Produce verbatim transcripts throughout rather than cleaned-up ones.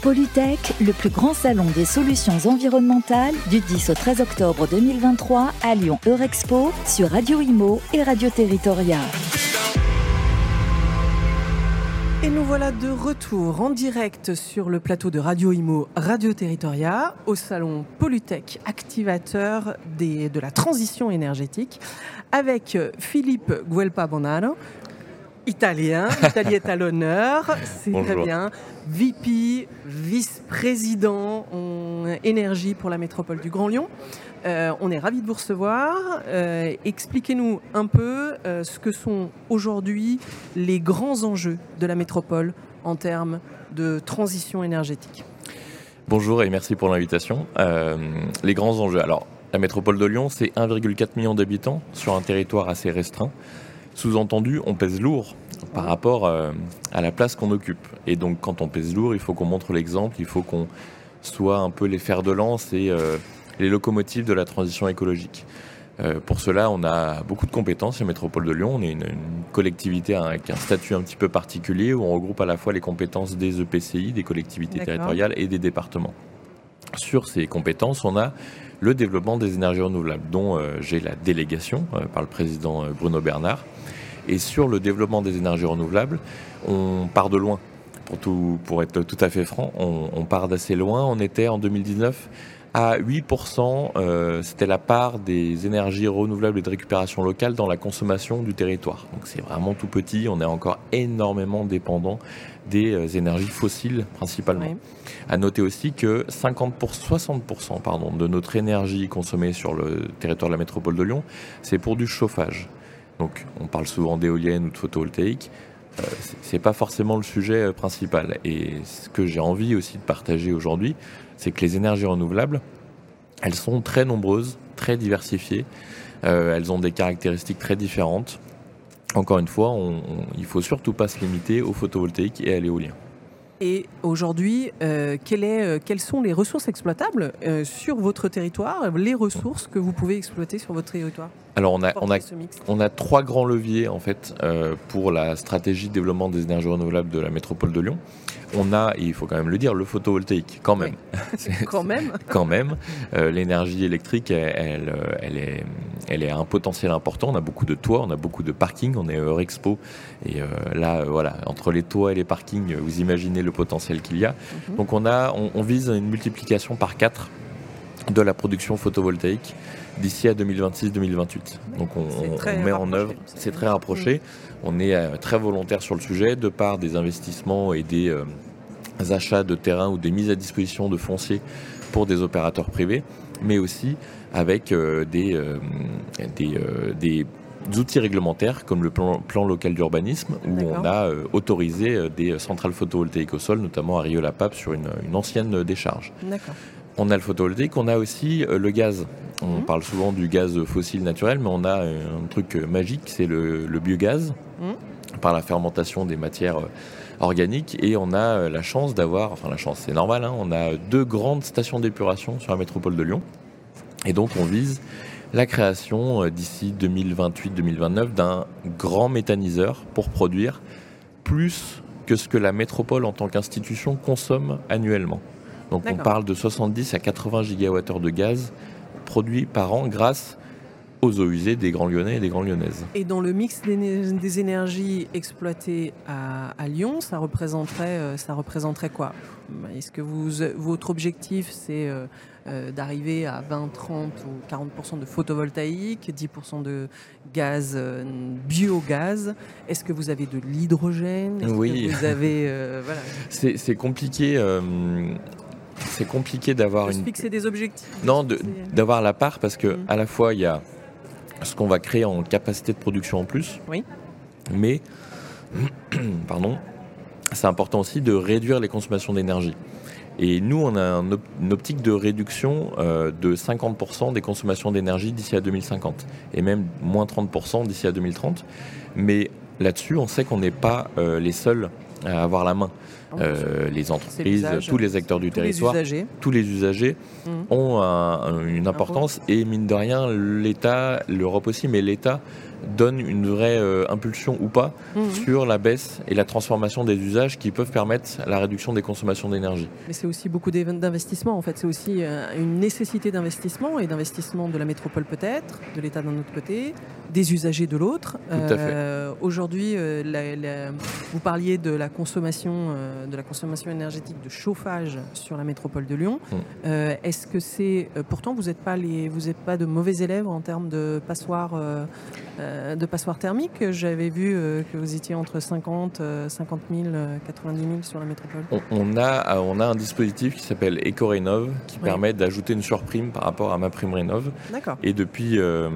Polytech, le plus grand salon des solutions environnementales du dix au treize octobre deux mille vingt-trois à Lyon Eurexpo sur Radio Imo et Radio Territoria. Et nous voilà de retour en direct sur le plateau de Radio Imo, Radio Territoria, au salon Polytech, activateur des, de la transition énergétique, avec Philippe Guelpa Bonanno, italien, l'Italie est à l'honneur, c'est Bonjour. Très bien, V P, vice-président en énergie pour la métropole du Grand Lyon. Euh, on est ravis de vous recevoir. Euh, expliquez-nous un peu euh, ce que sont aujourd'hui les grands enjeux de la métropole en termes de transition énergétique. Bonjour et merci pour l'invitation. Euh, les grands enjeux. Alors, la métropole de Lyon, c'est un virgule quatre million d'habitants sur un territoire assez restreint. Sous-entendu, on pèse lourd par rapport euh, à la place qu'on occupe. Et donc, quand on pèse lourd, il faut qu'on montre l'exemple, il faut qu'on soit un peu les fers de lance et euh, les locomotives de la transition écologique. Euh, pour cela, on a beaucoup de compétences, la métropole de Lyon. On est une, une collectivité avec un statut un petit peu particulier où on regroupe à la fois les compétences des E P C I, des collectivités D'accord. territoriales et des départements. Sur ces compétences, on a le développement des énergies renouvelables, dont euh, j'ai la délégation euh, par le président euh, Bruno Bernard. Et sur le développement des énergies renouvelables, on part de loin. Pour, tout, pour être tout à fait franc, on, on part d'assez loin. On était en deux mille dix-neuf à huit pour cent, euh, c'était la part des énergies renouvelables et de récupération locale dans la consommation du territoire. Donc c'est vraiment tout petit, on est encore énormément dépendant des euh, énergies fossiles principalement. Oui. À noter aussi que cinquante pour cent, soixante pour cent pardon, de notre énergie consommée sur le territoire de la métropole de Lyon, c'est pour du chauffage. Donc on parle souvent d'éoliennes ou de photovoltaïque. Euh, c'est pas forcément le sujet principal. Et ce que j'ai envie aussi de partager aujourd'hui, c'est que les énergies renouvelables, elles sont très nombreuses, très diversifiées. Euh, elles ont des caractéristiques très différentes. Encore une fois, on, on, il ne faut surtout pas se limiter au photovoltaïque et à l'éolien. Et aujourd'hui, euh, quelle est, euh, quelles sont les ressources exploitables euh, sur votre territoire, les ressources que vous pouvez exploiter sur votre territoire? Alors on a, on a, on a trois grands leviers en fait euh, pour la stratégie de développement des énergies renouvelables de la métropole de Lyon. On a, et il faut quand même le dire, le photovoltaïque, quand même. Oui. quand même. quand même. Euh, l'énergie électrique, elle, elle, elle, est, elle est à un potentiel important. On a beaucoup de toits, on a beaucoup de parkings, on est Eurexpo. Et euh, là, euh, voilà, entre les toits et les parkings, vous imaginez le potentiel qu'il y a. Mm-hmm. Donc on, a, on, on vise une multiplication par quatre de la production photovoltaïque d'ici à deux mille vingt-six deux mille vingt-huit. Donc on, on met en œuvre, c'est très rapproché. On est euh, très volontaire sur le sujet, de par des investissements et des euh, achats de terrain ou des mises à disposition de fonciers pour des opérateurs privés, mais aussi avec euh, des, euh, des, euh, des outils réglementaires comme le plan, plan local d'urbanisme, où D'accord. on a euh, autorisé euh, des centrales photovoltaïques au sol, notamment à Rieux-la-Pape sur une, une ancienne décharge. D'accord. On a le photovoltaïque, on a aussi euh, le gaz. On mmh. parle souvent du gaz fossile naturel, mais on a un truc magique, c'est le, le biogaz, mmh. par la fermentation des matières euh, organiques. Et on a euh, la chance d'avoir, enfin la chance c'est normal, hein, on a deux grandes stations d'épuration sur la métropole de Lyon. Et donc on vise la création euh, d'ici deux mille vingt-huit deux mille vingt-neuf d'un grand méthaniseur pour produire plus que ce que la métropole en tant qu'institution consomme annuellement. Donc D'accord. on parle de soixante-dix à quatre-vingts gigawattheures de gaz produits par an grâce aux eaux usées des Grands Lyonnais et des Grandes Lyonnaises. Et dans le mix des énergies exploitées à, à Lyon, ça représenterait, ça représenterait quoi? Est-ce que vous, votre objectif, c'est euh, euh, d'arriver à vingt, trente ou quarante pour cent de photovoltaïque, dix pour cent de gaz, euh, biogaz? Est-ce que vous avez de l'hydrogène? Est-ce Oui. que vous avez, euh, voilà. c'est, c'est compliqué... Euh... C'est compliqué d'avoir de une... se fixer des objectifs. Non, de, d'avoir la part, parce que mmh. à la fois, il y a ce qu'on va créer en capacité de production en plus, oui. mais pardon, c'est important aussi de réduire les consommations d'énergie. Et nous, on a un op- une optique de réduction euh, de cinquante pour cent des consommations d'énergie d'ici à deux mille cinquante, et même moins trente pour cent d'ici à deux mille trente. Mais là-dessus, on sait qu'on n'est pas euh, les seuls à avoir la main. euh, les entreprises, tous les acteurs du tous territoire, les usagers. tous les usagers mmh. ont un, une importance et mine de rien, l'État, l'Europe aussi, mais l'État donne une vraie euh, impulsion ou pas mmh. sur la baisse et la transformation des usages qui peuvent permettre la réduction des consommations d'énergie. Mais c'est aussi beaucoup d'investissements en fait, c'est aussi euh, une nécessité d'investissement et d'investissement de la métropole peut-être, de l'État d'un autre côté, des usagers de l'autre. Tout à fait. Euh, aujourd'hui, euh, la, la, vous parliez de la consommation, euh, de la consommation énergétique de chauffage sur la métropole de Lyon. Mmh. Euh, est-ce que c'est euh, pourtant vous n'êtes pas les, vous n'êtes pas de mauvais élèves en termes de passoires, euh, euh, de passoires thermiques. J'avais vu euh, que vous étiez entre cinquante mille, quatre-vingt-dix mille sur la métropole. On, on a, on a un dispositif qui s'appelle EcoRénov qui oui. permet d'ajouter une surprime par rapport à MaPrimeRénov. D'accord. Et depuis euh,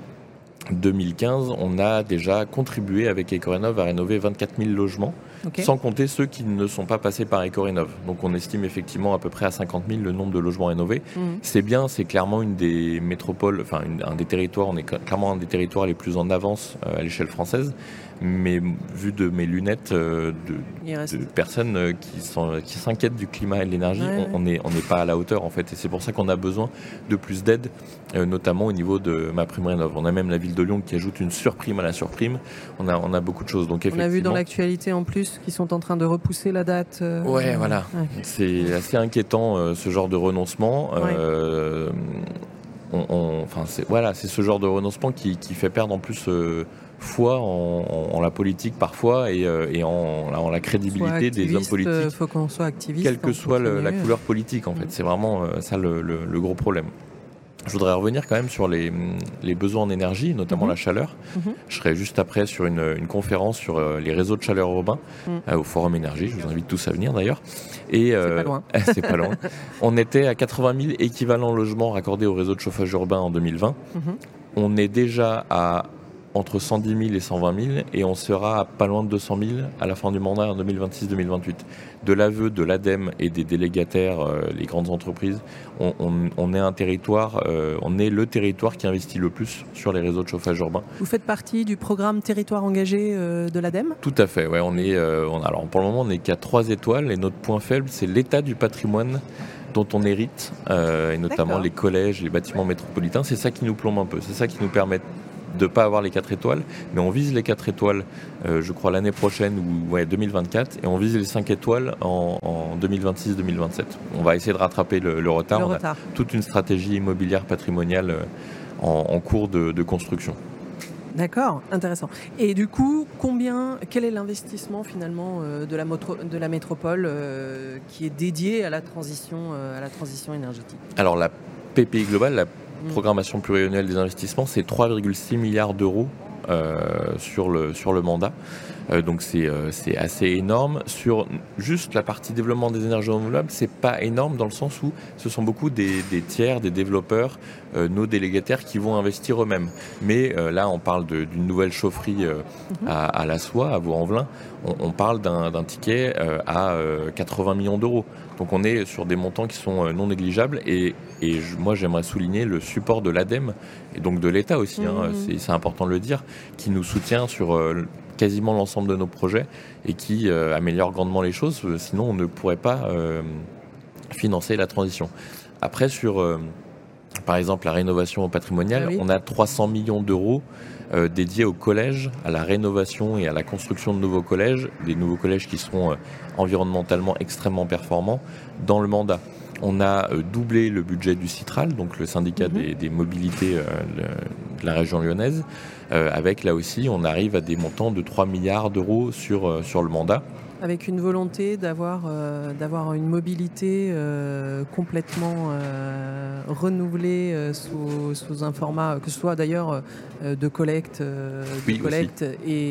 deux mille quinze, on a déjà contribué avec EcoRénov à rénover vingt-quatre mille logements, okay. sans compter ceux qui ne sont pas passés par EcoRénov. Donc on estime effectivement à peu près à cinquante mille le nombre de logements rénovés. Mmh. C'est bien, c'est clairement une des métropoles, enfin une, un des territoires, on est clairement un des territoires les plus en avance euh, à l'échelle française. Mais vu de mes lunettes euh, de, de personnes euh, qui, sont, qui s'inquiètent du climat et de l'énergie, ouais, on n'est on n'est pas à la hauteur en fait. Et c'est pour ça qu'on a besoin de plus d'aide, euh, notamment au niveau de MaPrimeRénov. On a même la ville de Lyon qui ajoute une surprime à la surprime. On a, on a beaucoup de choses. Donc, on a vu dans l'actualité en plus qu'ils sont en train de repousser la date. Euh... Ouais, voilà. Ouais. C'est assez inquiétant euh, ce genre de renoncement. Euh, ouais. on, on, enfin, c'est, voilà, c'est ce genre de renoncement qui, qui fait perdre en plus... Euh, foi en, en, en la politique parfois et, euh, et en, en la crédibilité des hommes politiques. Il faut qu'on soit activiste. Quelle que soit le, la couleur politique, en fait. Mmh. C'est vraiment euh, ça le, le, le gros problème. Je voudrais revenir quand même sur les, les besoins en énergie, notamment mmh. la chaleur. Mmh. Je serai juste après sur une, une conférence sur euh, les réseaux de chaleur urbains mmh. euh, au Forum Énergie. Je vous invite tous à venir d'ailleurs. Et, euh, c'est pas loin. c'est pas loin. On était à quatre-vingt mille équivalents logements raccordés au réseau de chauffage urbain en deux mille vingt. Mmh. On est déjà à entre cent dix mille et cent vingt mille, et on sera à pas loin de deux cent mille à la fin du mandat en deux mille vingt-six deux mille vingt-huit. De l'aveu de l'ADEME et des délégataires, euh, les grandes entreprises, on, on, on est un territoire, euh, on est le territoire qui investit le plus sur les réseaux de chauffage urbain. Vous faites partie du programme Territoire engagé euh, de l'ADEME ? Tout à fait, ouais. On est, euh, on, alors pour le moment, on n'est qu'à trois étoiles, et notre point faible, c'est l'état du patrimoine dont on hérite, euh, et notamment D'accord. les collèges, les bâtiments métropolitains. C'est ça qui nous plombe un peu, c'est ça qui nous permet de ne pas avoir les quatre étoiles, mais on vise les quatre étoiles, euh, je crois, l'année prochaine, ou ouais, deux mille vingt-quatre, et on vise les cinq étoiles en, en deux mille vingt-six deux mille vingt-sept. On va essayer de rattraper le, le retard. Le on retard. a toute une stratégie immobilière patrimoniale euh, en, en cours de, de construction. D'accord, intéressant. Et du coup, combien, quel est l'investissement finalement euh, de, la motro, de la métropole euh, qui est dédié à la transition, euh, à la transition énergétique ? Alors la P P I globale, la programmation pluriannuelle des investissements, c'est trois virgule six milliards d'euros euh, sur, le, sur le mandat. Euh, donc c'est, euh, c'est assez énorme. Sur juste la partie développement des énergies renouvelables, c'est pas énorme dans le sens où ce sont beaucoup des, des tiers, des développeurs, euh, nos délégataires qui vont investir eux-mêmes. Mais euh, là, on parle de, d'une nouvelle chaufferie euh, mm-hmm. à, à la Soie, à Vaux-en-Velin. On, on parle d'un, d'un ticket euh, à euh, quatre-vingts millions d'euros. Donc on est sur des montants qui sont non négligeables et, et je, moi j'aimerais souligner le support de l'ADEME et donc de l'État aussi, mmh. hein, c'est, c'est important de le dire, qui nous soutient sur euh, quasiment l'ensemble de nos projets et qui euh, améliore grandement les choses, sinon on ne pourrait pas euh, financer la transition. Après sur euh, par exemple la rénovation patrimoniale, ah oui. on a trois cents millions d'euros Euh, dédiés au collège, à la rénovation et à la construction de nouveaux collèges, des nouveaux collèges qui seront euh, environnementalement extrêmement performants dans le mandat. On a euh, doublé le budget du Citral, donc le syndicat mmh. des, des mobilités euh, le, de la région lyonnaise, euh, avec là aussi on arrive à des montants de trois milliards d'euros sur, euh, sur le mandat. Avec une volonté d'avoir, euh, d'avoir une mobilité euh, complètement euh, renouvelée euh, sous, sous un format, que ce soit d'ailleurs euh, de collecte, euh, de oui, collecte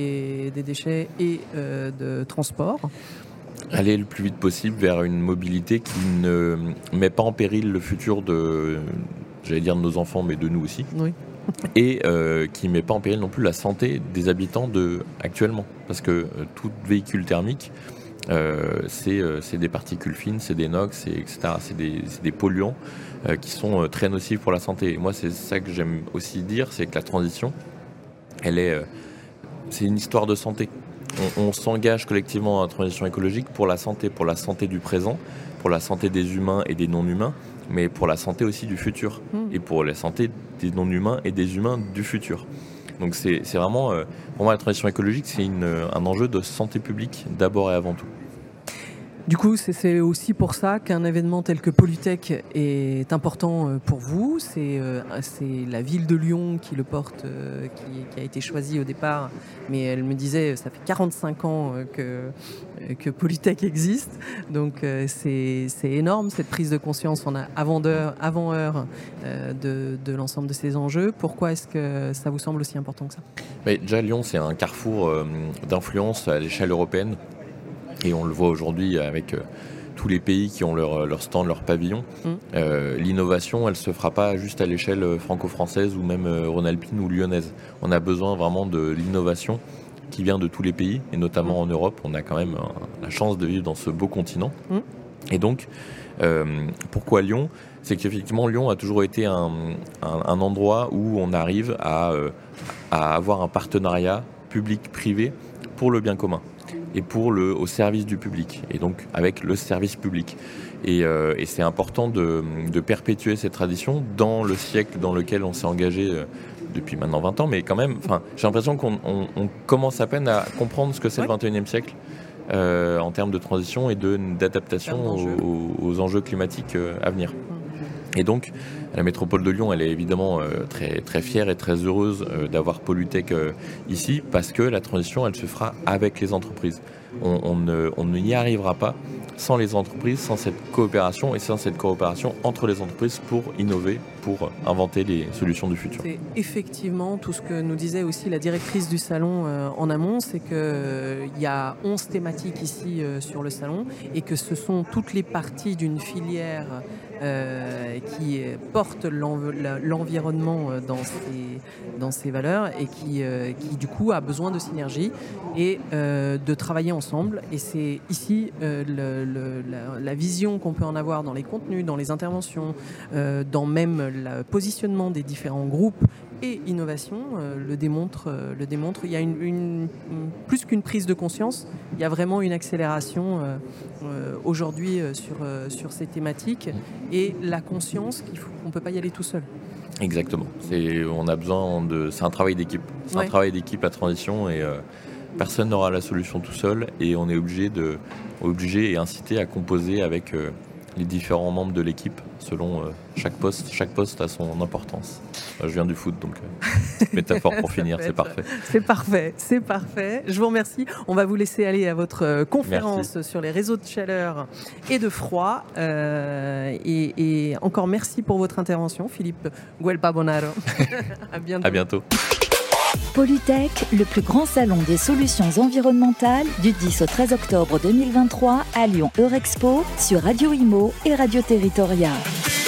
et des déchets et euh, de transport. Aller le plus vite possible vers une mobilité qui ne met pas en péril le futur de, j'allais dire de nos enfants, mais de nous aussi. Oui. Et euh, qui ne met pas en péril non plus la santé des habitants de, actuellement. Parce que euh, tout véhicule thermique, euh, c'est, euh, c'est des particules fines, c'est des NOx, c'est, et cetera. C'est des, c'est des polluants euh, qui sont euh, très nocifs pour la santé. Et moi, c'est ça que j'aime aussi dire, c'est que la transition, elle est, euh, c'est une histoire de santé. on, on s'engage collectivement dans la transition écologique pour la santé, pour la santé du présent, pour la santé des humains et des non-humains, mais pour la santé aussi du futur, mmh. et pour la santé des non-humains et des humains du futur. Donc c'est, c'est vraiment, euh, pour moi, la transition écologique, c'est une, un enjeu de santé publique d'abord et avant tout. Du coup, c'est, c'est aussi pour ça qu'un événement tel que Polytech est important pour vous. C'est, euh, c'est la ville de Lyon qui le porte, euh, qui, qui a été choisie au départ. Mais elle me disait, ça fait quarante-cinq ans que, que Polytech existe. Donc euh, c'est, c'est énorme, cette prise de conscience. On a avant, d'heure, avant heure euh, de, de l'ensemble de ces enjeux. Pourquoi est-ce que ça vous semble aussi important que ça ? Mais déjà, Lyon, c'est un carrefour euh, d'influence à l'échelle européenne. Et on le voit aujourd'hui avec euh, tous les pays qui ont leur, leur stand, leur pavillon. Mmh. Euh, l'innovation, elle ne se fera pas juste à l'échelle franco-française ou même euh, rhône-alpine ou lyonnaise. On a besoin vraiment de l'innovation qui vient de tous les pays, et notamment mmh. en Europe. On a quand même euh, la chance de vivre dans ce beau continent. Mmh. Et donc, euh, pourquoi Lyon ? C'est qu'effectivement, Lyon a toujours été un, un, un endroit où on arrive à, euh, à avoir un partenariat public-privé pour le bien commun. Et pour le, au service du public, et donc avec le service public. Et, euh, et c'est important de, de perpétuer cette tradition dans le siècle dans lequel on s'est engagé euh, depuis maintenant vingt ans, mais quand même, j'ai l'impression qu'on on, on commence à peine à comprendre ce que c'est ouais. le vingt et unième siècle euh, en termes de transition et de, d'adaptation aux, aux enjeux climatiques euh, à venir. Et donc, la métropole de Lyon, elle est évidemment euh, très, très fière et très heureuse euh, d'avoir Polytech euh, ici, parce que la transition, elle se fera avec les entreprises. On, on, ne, on n'y arrivera pas sans les entreprises, sans cette coopération et sans cette coopération entre les entreprises pour innover, pour inventer les solutions du futur. C'est effectivement tout ce que nous disait aussi la directrice du salon euh, en amont, c'est qu'il euh, y a onze thématiques ici euh, sur le salon et que ce sont toutes les parties d'une filière Euh, qui porte l'env- l'environnement dans ses, dans ses valeurs et qui, euh, qui du coup a besoin de synergie et euh, de travailler ensemble. Et c'est ici euh, le, le, la, la vision qu'on peut en avoir dans les contenus, dans les interventions, euh, dans même le positionnement des différents groupes et innovation euh, le démontre. Euh, le démontre. Il y a une, une, une, plus qu'une prise de conscience, il y a vraiment une accélération euh, euh, aujourd'hui euh, sur, euh, sur ces thématiques et la conscience qu'on ne peut pas y aller tout seul. Exactement. C'est, on a besoin de, c'est un travail d'équipe. C'est ouais. un travail d'équipe à transition et euh, personne n'aura la solution tout seul et on est obligé, de, obligé et incité à composer avec euh, les différents membres de l'équipe selon euh, chaque poste. Chaque poste a son importance. Euh, je viens du foot, donc euh, métaphore pour finir, c'est parfait. C'est parfait, c'est parfait. Je vous remercie. On va vous laisser aller à votre euh, conférence merci. Sur les réseaux de chaleur et de froid. Euh, et, et encore merci pour votre intervention, Philippe Guelpa Bonaro. À bientôt. À bientôt. Polytech, le plus grand salon des solutions environnementales du dix au treize octobre deux mille vingt-trois à Lyon Eurexpo sur Radio Imo et Radio Territoria.